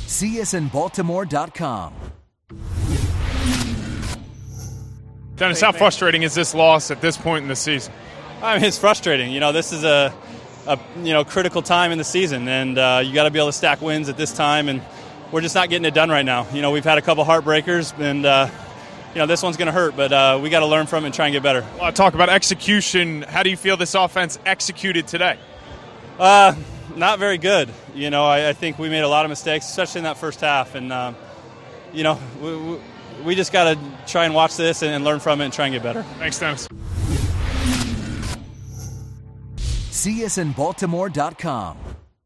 CSNBaltimore.com. Dennis, how frustrating is this loss at this point in the season? I mean, it's frustrating. This is a critical time in the season, and you got to be able to stack wins at this time, and we're just not getting it done right now. We've had a couple heartbreakers, and this one's going to hurt, but we got to learn from it and try and get better. Well, talk about execution. How do you feel this offense executed today? Not very good. I think we made a lot of mistakes, especially in that first half, and we just got to try and watch this and learn from it and try and get better. Thanks, Dennis. CSNBaltimore.com.